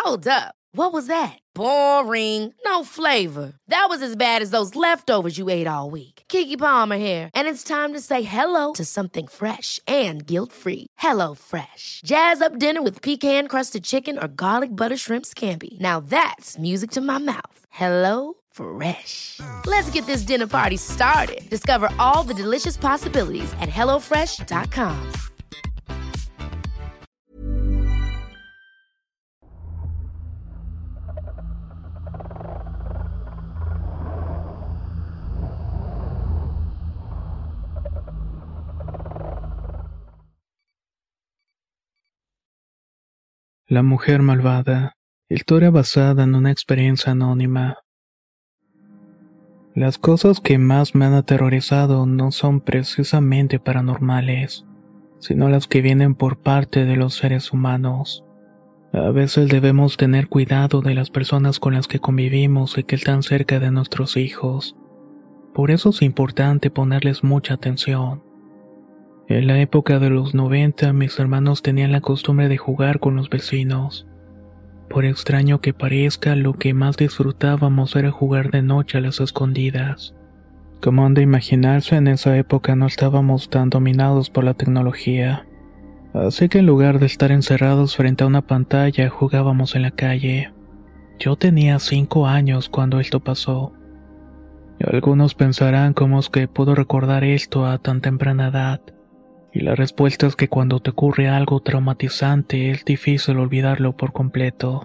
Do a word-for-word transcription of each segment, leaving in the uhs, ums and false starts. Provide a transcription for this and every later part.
Hold up. What was that? Boring. No flavor. That was as bad as those leftovers you ate all week. Keke Palmer here, and it's time to say hello to something fresh and guilt-free. Hello Fresh. Jazz up dinner with pecan-crusted chicken or garlic butter shrimp scampi. Now that's music to my mouth. Hello Fresh. Let's get this dinner party started. Discover all the delicious possibilities at hello fresh dot com. La mujer malvada. Historia basada en una experiencia anónima. Las cosas que más me han aterrorizado no son precisamente paranormales, sino las que vienen por parte de los seres humanos. A veces debemos tener cuidado de las personas con las que convivimos y que están cerca de nuestros hijos. Por eso es importante ponerles mucha atención. En la época de los noventa, mis hermanos tenían la costumbre de jugar con los vecinos. Por extraño que parezca, lo que más disfrutábamos era jugar de noche a las escondidas. Como han de imaginarse, en esa época no estábamos tan dominados por la tecnología. Así que en lugar de estar encerrados frente a una pantalla, jugábamos en la calle. Yo tenía cinco años cuando esto pasó. Algunos pensarán cómo es que puedo recordar esto a tan temprana edad. Y la respuesta es que cuando te ocurre algo traumatizante es difícil olvidarlo por completo.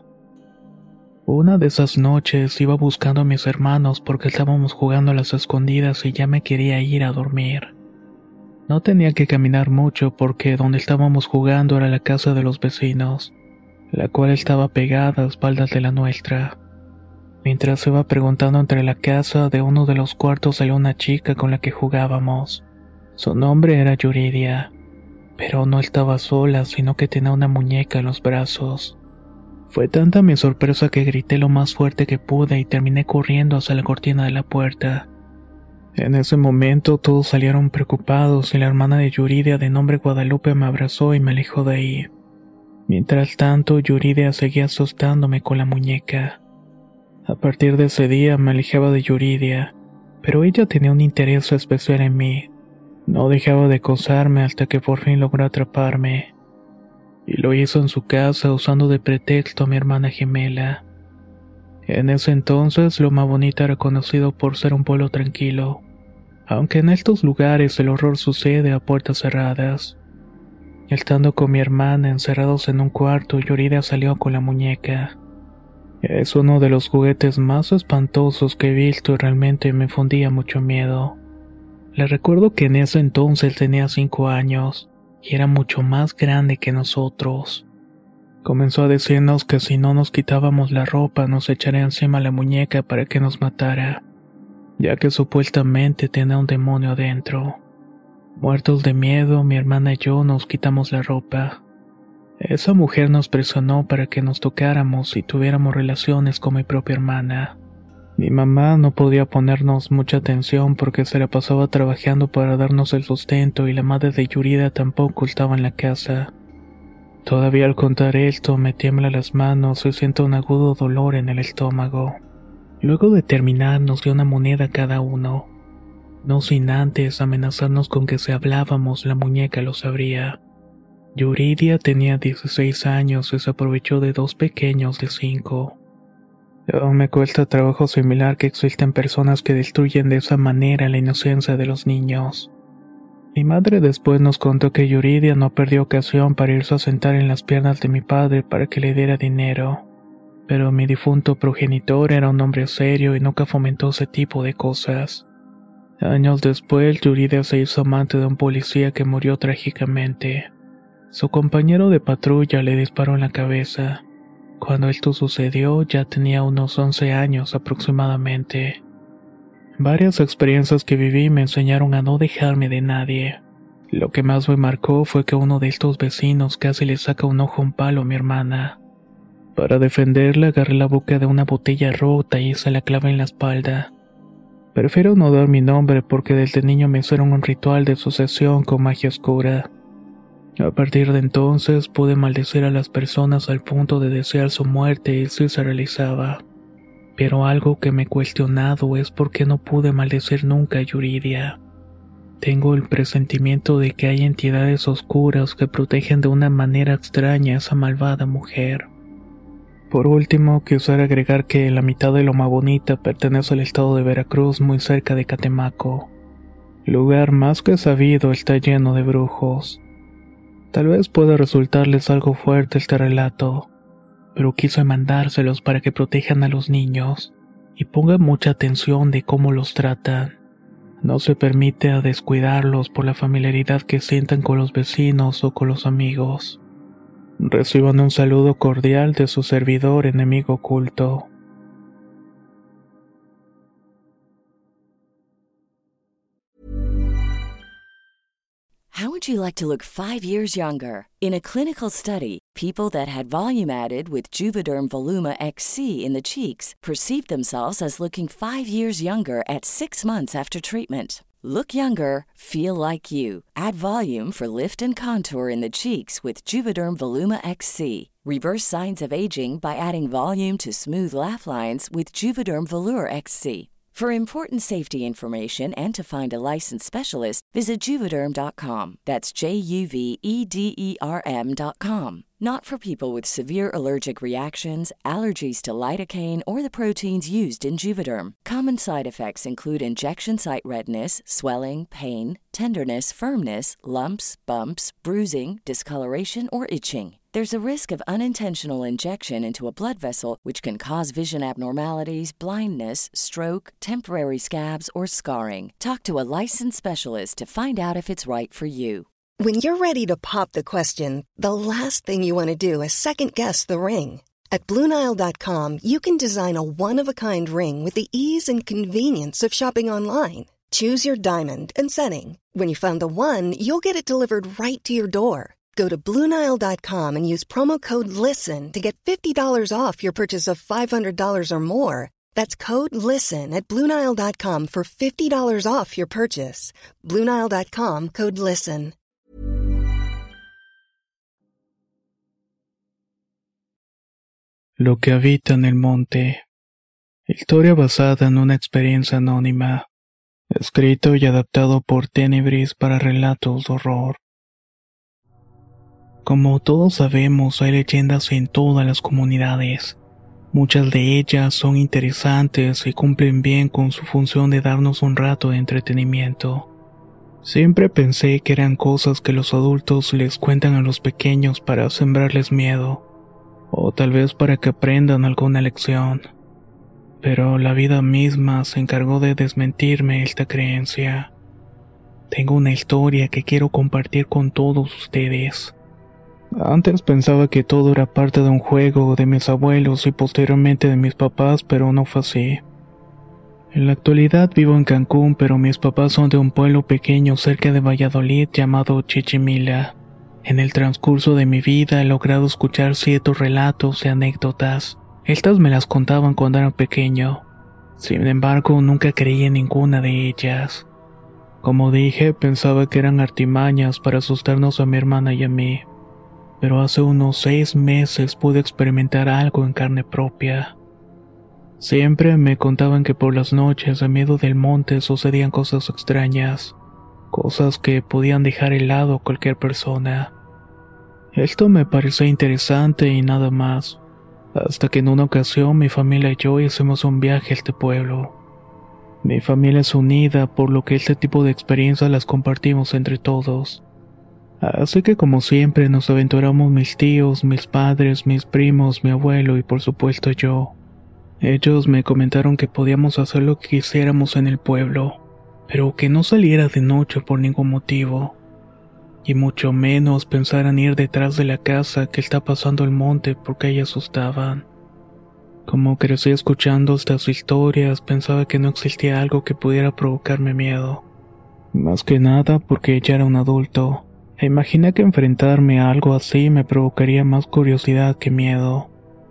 Una de esas noches iba buscando a mis hermanos porque estábamos jugando a las escondidas y ya me quería ir a dormir. No tenía que caminar mucho porque donde estábamos jugando era la casa de los vecinos, la cual estaba pegada a espaldas de la nuestra. Mientras iba preguntando entre la casa, de uno de los cuartos salió una chica con la que jugábamos. Su nombre era Yuridia, pero no estaba sola, sino que tenía una muñeca en los brazos. Fue tanta mi sorpresa que grité lo más fuerte que pude y terminé corriendo hacia la cortina de la puerta. En ese momento todos salieron preocupados y la hermana de Yuridia de nombre Guadalupe me abrazó y me alejó de ahí. Mientras tanto, Yuridia seguía asustándome con la muñeca. A partir de ese día me alejaba de Yuridia, pero ella tenía un interés especial en mí. No dejaba de acosarme hasta que por fin logró atraparme. Y lo hizo en su casa usando de pretexto a mi hermana gemela. En ese entonces, Loma Bonita era conocido por ser un pueblo tranquilo, aunque en estos lugares el horror sucede a puertas cerradas. Estando con mi hermana encerrados en un cuarto, Yuridia salió con la muñeca. Es uno de los juguetes más espantosos que he visto y realmente me infundía mucho miedo. Le recuerdo que en ese entonces tenía cinco años y era mucho más grande que nosotros. Comenzó a decirnos que si no nos quitábamos la ropa nos echaría encima la muñeca para que nos matara, ya que supuestamente tenía un demonio adentro. Muertos de miedo, mi hermana y yo nos quitamos la ropa. Esa mujer nos presionó para que nos tocáramos y tuviéramos relaciones con mi propia hermana. Mi mamá no podía ponernos mucha atención porque se la pasaba trabajando para darnos el sustento y la madre de Yuridia tampoco estaba en la casa. Todavía al contar esto me tiembla las manos y siento un agudo dolor en el estómago. Luego de terminar nos dio una moneda cada uno. No sin antes amenazarnos con que si hablábamos la muñeca lo sabría. Yuridia tenía dieciséis años y se aprovechó de dos pequeños de cinco. Aún me cuesta trabajo asimilar que existen personas que destruyen de esa manera la inocencia de los niños. Mi madre después nos contó que Yuridia no perdió ocasión para irse a sentar en las piernas de mi padre para que le diera dinero, pero mi difunto progenitor era un hombre serio y nunca fomentó ese tipo de cosas. Años después, Yuridia se hizo amante de un policía que murió trágicamente. Su compañero de patrulla le disparó en la cabeza. Cuando esto sucedió ya tenía unos once años aproximadamente. Varias experiencias que viví me enseñaron a no dejarme de nadie. Lo que más me marcó fue que uno de estos vecinos casi le saca un ojo a un palo a mi hermana. Para defenderla agarré la boca de una botella rota y se la clavé en la espalda. Prefiero no dar mi nombre porque desde niño me hicieron un ritual de sucesión con magia oscura. A partir de entonces pude maldecir a las personas al punto de desear su muerte y si se realizaba. Pero algo que me he cuestionado es por qué no pude maldecir nunca a Yuridia. Tengo el presentimiento de que hay entidades oscuras que protegen de una manera extraña a esa malvada mujer. Por último, quisiera agregar que la mitad de Loma Bonita pertenece al estado de Veracruz, muy cerca de Catemaco. Lugar más que sabido está lleno de brujos. Tal vez pueda resultarles algo fuerte este relato, pero quise mandárselos para que protejan a los niños y pongan mucha atención de cómo los tratan. No se permite a descuidarlos por la familiaridad que sientan con los vecinos o con los amigos. Reciban un saludo cordial de su servidor enemigo oculto. How would you like to look five years younger? In a clinical study, people that had volume added with Juvederm Voluma X C in the cheeks perceived themselves as looking five years younger at six months after treatment. Look younger, feel like you. Add volume for lift and contour in the cheeks with Juvederm Voluma X C. Reverse signs of aging by adding volume to smooth laugh lines with Juvederm Volure X C. For important safety information and to find a licensed specialist, visit Juvederm dot com. That's J U V E D E R M dot com. Not for people with severe allergic reactions, allergies to lidocaine, or the proteins used in Juvederm. Common side effects include injection site redness, swelling, pain, tenderness, firmness, lumps, bumps, bruising, discoloration, or itching. There's a risk of unintentional injection into a blood vessel, which can cause vision abnormalities, blindness, stroke, temporary scabs, or scarring. Talk to a licensed specialist to find out if it's right for you. When you're ready to pop the question, the last thing you want to do is second-guess the ring. At Blue Nile dot com, you can design a one-of-a-kind ring with the ease and convenience of shopping online. Choose your diamond and setting. When you find the one, you'll get it delivered right to your door. Go to Blue Nile dot com and use promo code LISTEN to get fifty dollars off your purchase of five hundred dollars or more. That's code LISTEN at Blue Nile dot com for fifty dollars off your purchase. Blue Nile dot com, code LISTEN. Lo que habita en el monte. Historia basada en una experiencia anónima. Escrito y adaptado por Tenebris para relatos de horror. Como todos sabemos, hay leyendas en todas las comunidades. Muchas de ellas son interesantes y cumplen bien con su función de darnos un rato de entretenimiento. Siempre pensé que eran cosas que los adultos les cuentan a los pequeños para sembrarles miedo, o tal vez para que aprendan alguna lección. Pero la vida misma se encargó de desmentirme esta creencia. Tengo una historia que quiero compartir con todos ustedes. Antes pensaba que todo era parte de un juego de mis abuelos y posteriormente de mis papás, pero no fue así. En la actualidad vivo en Cancún, pero mis papás son de un pueblo pequeño cerca de Valladolid llamado Chichimila. En el transcurso de mi vida he logrado escuchar ciertos relatos y anécdotas. Estas me las contaban cuando era pequeño. Sin embargo, nunca creí en ninguna de ellas. Como dije, pensaba que eran artimañas para asustarnos a mi hermana y a mí. Pero hace unos seis meses pude experimentar algo en carne propia. Siempre me contaban que por las noches, en medio del monte, sucedían cosas extrañas, cosas que podían dejar helado a cualquier persona. Esto me parecía interesante y nada más, hasta que en una ocasión mi familia y yo hicimos un viaje a este pueblo. Mi familia es unida, por lo que este tipo de experiencias las compartimos entre todos. Así que como siempre nos aventuramos mis tíos, mis padres, mis primos, mi abuelo y por supuesto yo. Ellos me comentaron que podíamos hacer lo que quisiéramos en el pueblo, pero que no saliera de noche por ningún motivo, y mucho menos pensaran ir detrás de la casa que está pasando el monte porque ahí asustaban. Como crecí escuchando estas historias, pensaba que no existía algo que pudiera provocarme miedo. Más que nada porque ya era un adulto. E imaginé que enfrentarme a algo así me provocaría más curiosidad que miedo.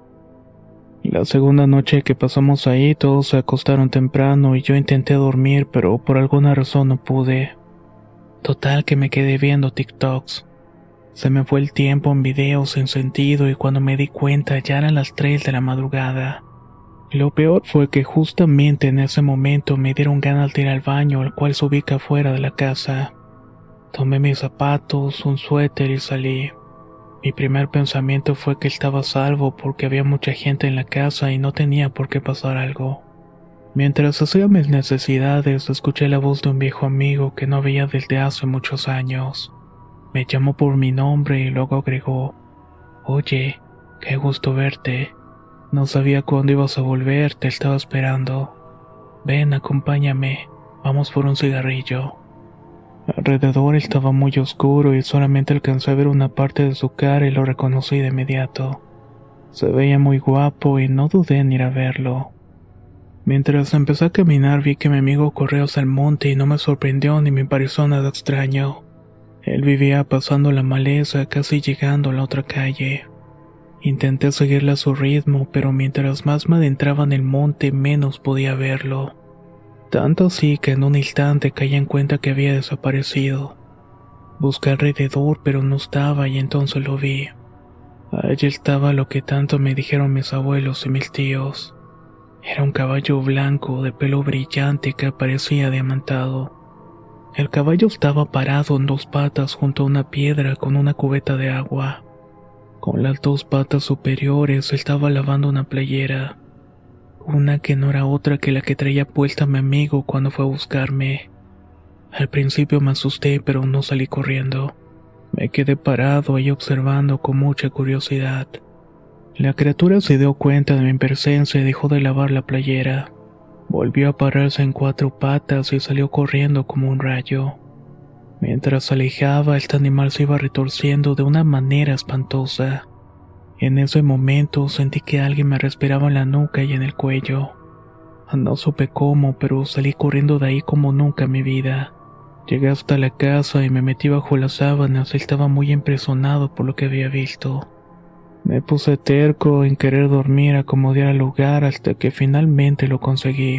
La segunda noche que pasamos ahí, todos se acostaron temprano y yo intenté dormir, pero por alguna razón no pude. Total que me quedé viendo TikToks. Se me fue el tiempo en videos sin sentido y cuando me di cuenta ya eran las tres de la madrugada. Lo peor fue que justamente en ese momento me dieron ganas de ir al baño, el cual se ubica fuera de la casa. Tomé mis zapatos, un suéter y salí. Mi primer pensamiento fue que estaba a salvo porque había mucha gente en la casa y no tenía por qué pasar algo. Mientras hacía mis necesidades, escuché la voz de un viejo amigo que no veía desde hace muchos años. Me llamó por mi nombre y luego agregó: «Oye, qué gusto verte. No sabía cuándo ibas a volver, te estaba esperando. Ven, acompáñame, vamos por un cigarrillo». Alrededor estaba muy oscuro y solamente alcancé a ver una parte de su cara y lo reconocí de inmediato. Se veía muy guapo y no dudé en ir a verlo. Mientras empecé a caminar vi que mi amigo corrió hacia el monte y no me sorprendió ni me pareció nada extraño. Él vivía pasando la maleza, casi llegando a la otra calle. Intenté seguirle a su ritmo, pero mientras más me adentraba en el monte menos podía verlo. Tanto así que en un instante caí en cuenta que había desaparecido. Busqué alrededor pero no estaba y entonces lo vi. Allí estaba lo que tanto me dijeron mis abuelos y mis tíos. Era un caballo blanco de pelo brillante que parecía diamantado. El caballo estaba parado en dos patas junto a una piedra con una cubeta de agua. Con las dos patas superiores estaba lavando una playera. Una que no era otra que la que traía puesta mi amigo cuando fue a buscarme. Al principio me asusté, pero no salí corriendo. Me quedé parado ahí observando con mucha curiosidad. La criatura se dio cuenta de mi presencia y dejó de lavar la playera. Volvió a pararse en cuatro patas y salió corriendo como un rayo. Mientras se alejaba, este animal se iba retorciendo de una manera espantosa. En ese momento sentí que alguien me respiraba en la nuca y en el cuello. No supe cómo, pero salí corriendo de ahí como nunca en mi vida. Llegué hasta la casa y me metí bajo las sábanas y estaba muy impresionado por lo que había visto. Me puse terco en querer dormir, acomodar el lugar hasta que finalmente lo conseguí.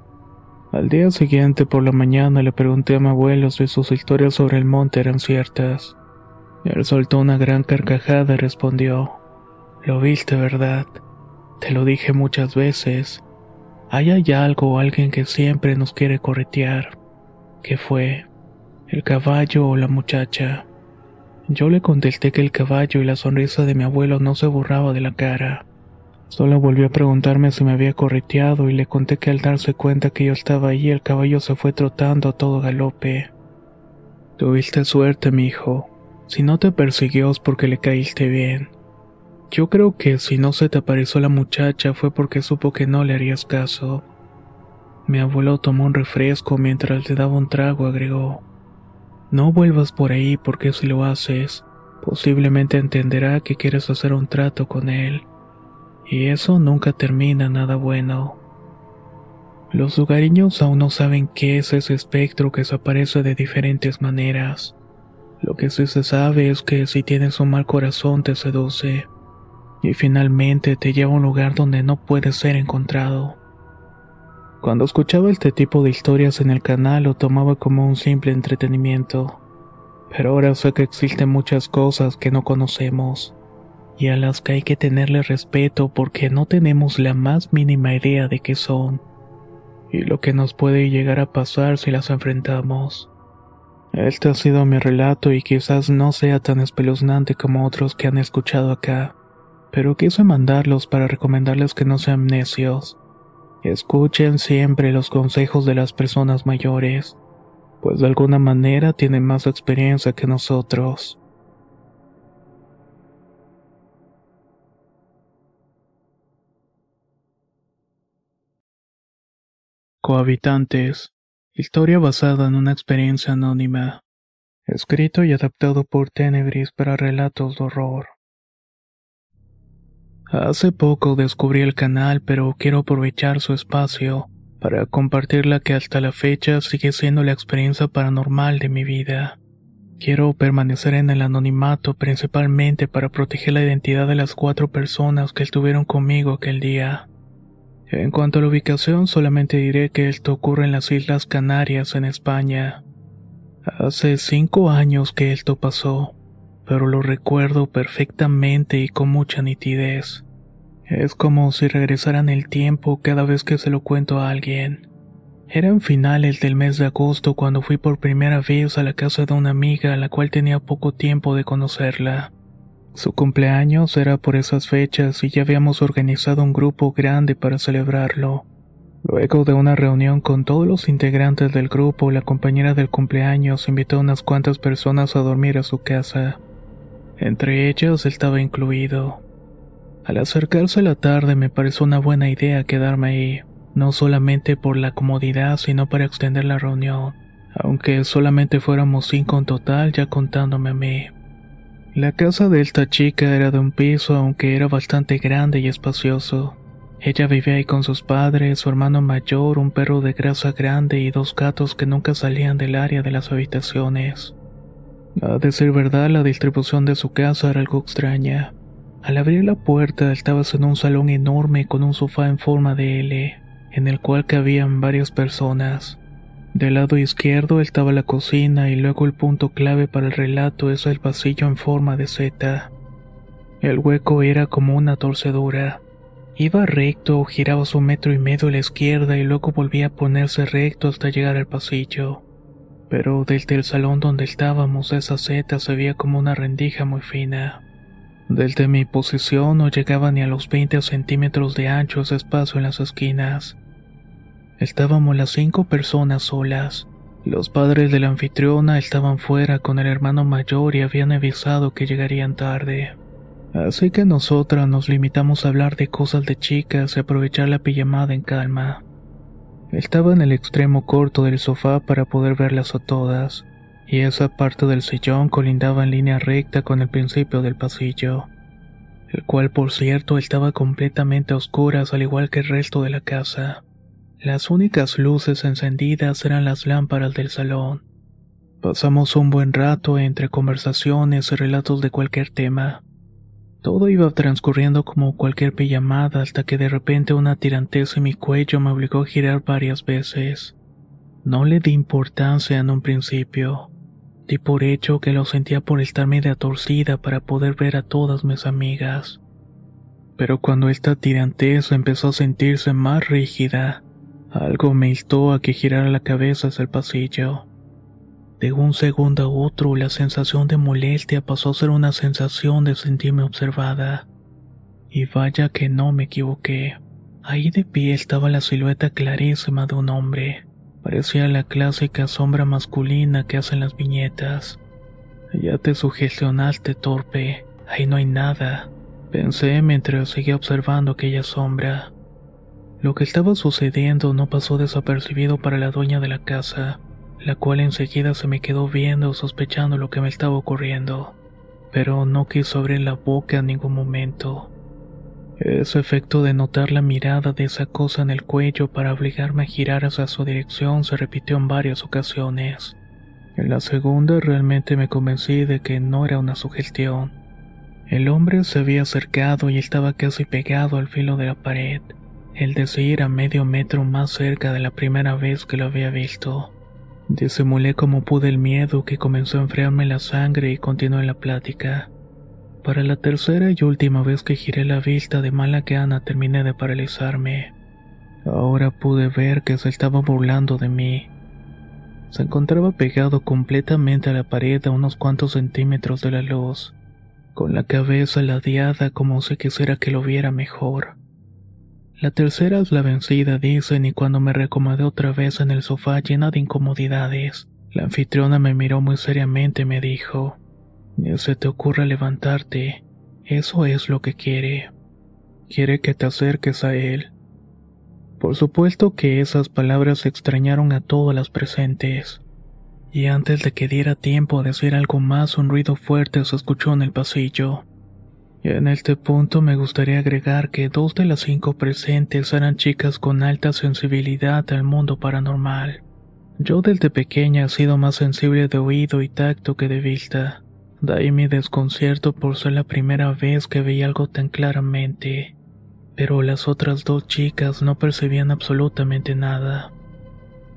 Al día siguiente por la mañana le pregunté a mi abuelo si sus historias sobre el monte eran ciertas. Él soltó una gran carcajada y respondió: «Lo viste, ¿verdad? Te lo dije muchas veces. Ahí hay algo o alguien que siempre nos quiere corretear. ¿Qué fue? ¿El caballo o la muchacha?» Yo le contesté que el caballo y la sonrisa de mi abuelo no se borraba de la cara. Solo volvió a preguntarme si me había correteado y le conté que al darse cuenta que yo estaba ahí el caballo se fue trotando a todo galope. «Tuviste suerte, mi hijo. Si no te persiguió es porque le caíste bien. Yo creo que si no se te apareció la muchacha fue porque supo que no le harías caso». Mi abuelo tomó un refresco mientras le daba un trago, agregó: «No vuelvas por ahí porque si lo haces, posiblemente entenderá que quieres hacer un trato con él. Y eso nunca termina nada bueno». Los lugareños aún no saben qué es ese espectro que se aparece de diferentes maneras. Lo que sí se sabe es que si tienes un mal corazón te seduce, y finalmente te lleva a un lugar donde no puede ser encontrado. Cuando escuchaba este tipo de historias en el canal lo tomaba como un simple entretenimiento, pero ahora sé que existen muchas cosas que no conocemos, y a las que hay que tenerle respeto porque no tenemos la más mínima idea de qué son, y lo que nos puede llegar a pasar si las enfrentamos. Este ha sido mi relato y quizás no sea tan espeluznante como otros que han escuchado acá, pero quise mandarlos para recomendarles que no sean necios. Escuchen siempre los consejos de las personas mayores, pues de alguna manera tienen más experiencia que nosotros. Cohabitantes. Historia basada en una experiencia anónima. Escrito y adaptado por Tenebris para relatos de horror. Hace poco descubrí el canal, pero quiero aprovechar su espacio para compartir la que hasta la fecha sigue siendo la experiencia paranormal de mi vida. Quiero permanecer en el anonimato principalmente para proteger la identidad de las cuatro personas que estuvieron conmigo aquel día. En cuanto a la ubicación, solamente diré que esto ocurre en las Islas Canarias, en España. Hace cinco años que esto pasó, pero lo recuerdo perfectamente y con mucha nitidez. Es como si regresaran el tiempo cada vez que se lo cuento a alguien. Eran finales del mes de agosto cuando fui por primera vez a la casa de una amiga a la cual tenía poco tiempo de conocerla. Su cumpleaños era por esas fechas y ya habíamos organizado un grupo grande para celebrarlo. Luego de una reunión con todos los integrantes del grupo, la compañera del cumpleaños invitó a unas cuantas personas a dormir a su casa. Entre ellas estaba incluido. Al acercarse la tarde me pareció una buena idea quedarme ahí, no solamente por la comodidad sino para extender la reunión, aunque solamente fuéramos cinco en total ya contándome a mí. La casa de esta chica era de un piso, aunque era bastante grande y espacioso. Ella vivía ahí con sus padres, su hermano mayor, un perro de grasa grande y dos gatos que nunca salían del área de las habitaciones. A decir verdad, la distribución de su casa era algo extraña. Al abrir la puerta estabas en un salón enorme con un sofá en forma de L, en el cual cabían varias personas. Del lado izquierdo estaba la cocina y luego el punto clave para el relato es el pasillo en forma de Z. El hueco era como una torcedura. Iba recto, giraba su metro y medio a la izquierda y luego volvía a ponerse recto hasta llegar al pasillo. Pero desde el salón donde estábamos esa Z se veía como una rendija muy fina. Desde mi posición no llegaba ni a los veinte centímetros de ancho ese espacio en las esquinas. Estábamos las cinco personas solas. Los padres de la anfitriona estaban fuera con el hermano mayor y habían avisado que llegarían tarde. Así que nosotras nos limitamos a hablar de cosas de chicas y aprovechar la pijamada en calma. Estaba en el extremo corto del sofá para poder verlas a todas, y esa parte del sillón colindaba en línea recta con el principio del pasillo, el cual por cierto estaba completamente a oscuras al igual que el resto de la casa. Las únicas luces encendidas eran las lámparas del salón. Pasamos un buen rato entre conversaciones y relatos de cualquier tema. Todo iba transcurriendo como cualquier pijamada hasta que de repente una tirantez en mi cuello me obligó a girar varias veces. No le di importancia en un principio. Di por hecho que lo sentía por estar media torcida para poder ver a todas mis amigas. Pero cuando esta tirantez empezó a sentirse más rígida, algo me instó a que girara la cabeza hacia el pasillo. De un segundo a otro, la sensación de molestia pasó a ser una sensación de sentirme observada. Y vaya que no me equivoqué. Ahí de pie estaba la silueta clarísima de un hombre. Parecía la clásica sombra masculina que hacen las viñetas. Ya te sugestionaste, torpe. Ahí no hay nada, pensé mientras seguía observando aquella sombra. Lo que estaba sucediendo no pasó desapercibido para la dueña de la casa, la cual enseguida se me quedó viendo sospechando lo que me estaba ocurriendo, pero no quiso abrir la boca en ningún momento. Ese efecto de notar la mirada de esa cosa en el cuello para obligarme a girar hacia su dirección se repitió en varias ocasiones. En la segunda realmente me convencí de que no era una sugestión. El hombre se había acercado y estaba casi pegado al filo de la pared, es decir, a medio metro más cerca de la primera vez que lo había visto. Disimulé como pude el miedo que comenzó a enfriarme la sangre y continué la plática. Para la tercera y última vez que giré la vista de mala gana terminé de paralizarme. Ahora pude ver que se estaba burlando de mí. Se encontraba pegado completamente a la pared a unos cuantos centímetros de la luz, con la cabeza ladeada como si quisiera que lo viera mejor. La tercera es la vencida, dicen, y cuando me reacomodé otra vez en el sofá llena de incomodidades, la anfitriona me miró muy seriamente y me dijo: «Ni se te ocurra levantarte, eso es lo que quiere. Quiere que te acerques a él». Por supuesto que esas palabras extrañaron a todas las presentes, y antes de que diera tiempo a decir algo más, un ruido fuerte se escuchó en el pasillo. Y en este punto me gustaría agregar que dos de las cinco presentes eran chicas con alta sensibilidad al mundo paranormal. Yo desde pequeña he sido más sensible de oído y tacto que de vista. De ahí mi desconcierto por ser la primera vez que veía algo tan claramente. Pero las otras dos chicas no percibían absolutamente nada.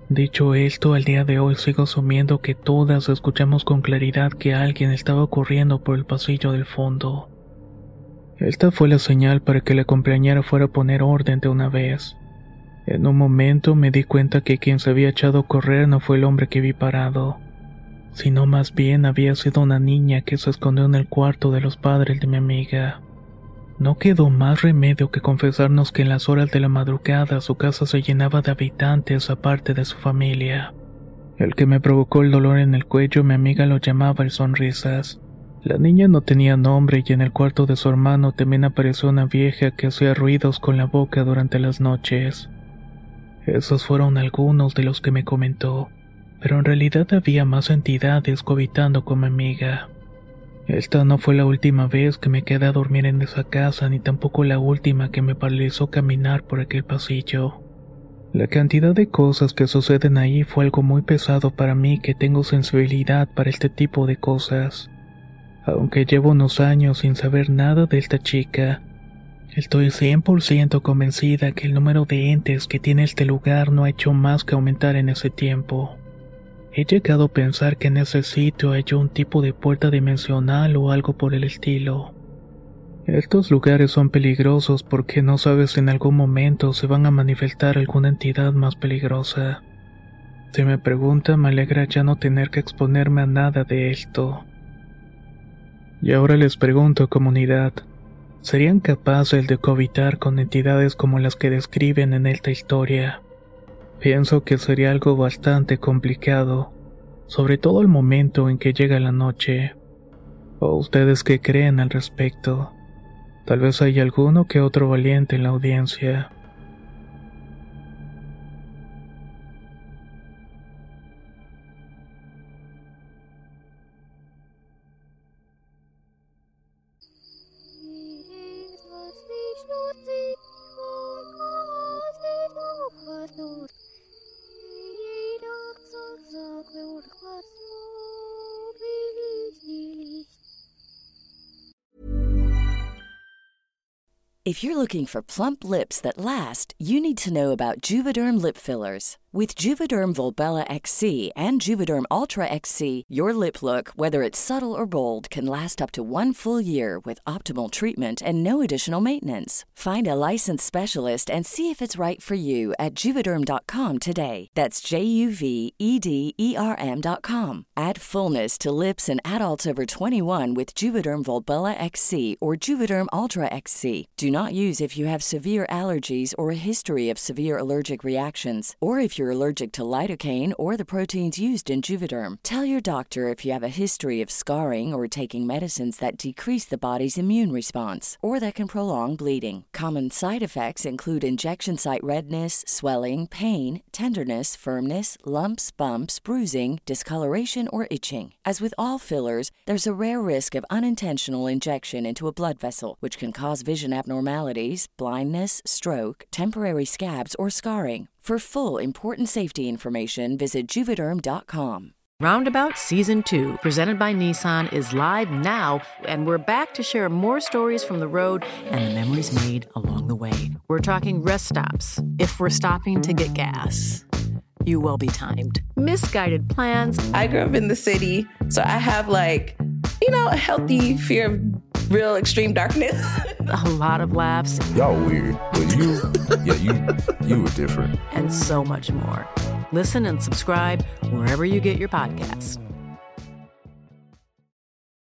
Dicho esto, al día de hoy sigo asumiendo que todas escuchamos con claridad que alguien estaba corriendo por el pasillo del fondo. Esta fue la señal para que la compañera fuera a poner orden de una vez. En un momento me di cuenta que quien se había echado a correr no fue el hombre que vi parado, sino más bien había sido una niña que se escondió en el cuarto de los padres de mi amiga. No quedó más remedio que confesarnos que en las horas de la madrugada su casa se llenaba de habitantes aparte de su familia. El que me provocó el dolor en el cuello mi amiga lo llamaba el sonrisas. La niña no tenía nombre y en el cuarto de su hermano también apareció una vieja que hacía ruidos con la boca durante las noches. Esos fueron algunos de los que me comentó, pero en realidad había más entidades cohabitando con mi amiga. Esta no fue la última vez que me quedé a dormir en esa casa, ni tampoco la última que me paralizó caminar por aquel pasillo. La cantidad de cosas que suceden ahí fue algo muy pesado para mí, que tengo sensibilidad para este tipo de cosas. Aunque llevo unos años sin saber nada de esta chica, estoy cien por ciento convencida que el número de entes que tiene este lugar no ha hecho más que aumentar en ese tiempo. He llegado a pensar que en ese sitio hay un tipo de puerta dimensional o algo por el estilo. Estos lugares son peligrosos porque no sabes si en algún momento se van a manifestar alguna entidad más peligrosa. Si me preguntan, me alegra ya no tener que exponerme a nada de esto. Y ahora les pregunto, comunidad, ¿serían capaces de cohabitar con entidades como las que describen en esta historia? Pienso que sería algo bastante complicado, sobre todo el momento en que llega la noche. ¿O ustedes qué creen al respecto? Tal vez hay alguno que otro valiente en la audiencia. If you're looking for plump lips that last, you need to know about Juvederm lip fillers. With Juvederm Volbella X C and Juvederm Ultra X C, your lip look, whether it's subtle or bold, can last up to one full year with optimal treatment and no additional maintenance. Find a licensed specialist and see if it's right for you at Juvederm dot com today. That's J U V E D E R M dot com. Add fullness to lips in adults over twenty-one with Juvederm Volbella X C or Juvederm Ultra X C. Do not use if you have severe allergies or a history of severe allergic reactions, or if you're allergic to lidocaine or the proteins used in Juvederm. Tell your doctor if you have a history of scarring or taking medicines that decrease the body's immune response or that can prolong bleeding. Common side effects include injection site redness, swelling, pain, tenderness, firmness, lumps, bumps, bruising, discoloration, or itching. As with all fillers, there's a rare risk of unintentional injection into a blood vessel, which can cause vision abnormalities, blindness, stroke, temporary scabs, or scarring. For full, important safety information, visit Juvederm dot com. Roundabout Season two, presented by Nissan, is live now, and we're back to share more stories from the road and the memories made along the way. We're talking rest stops, if we're stopping to get gas. You will be timed. Misguided plans. I grew up in the city, so I have, like, you know, a healthy fear of real extreme darkness. A lot of laughs. Y'all weird, but you, yeah, you, you were different. And so much more. Listen and subscribe wherever you get your podcasts.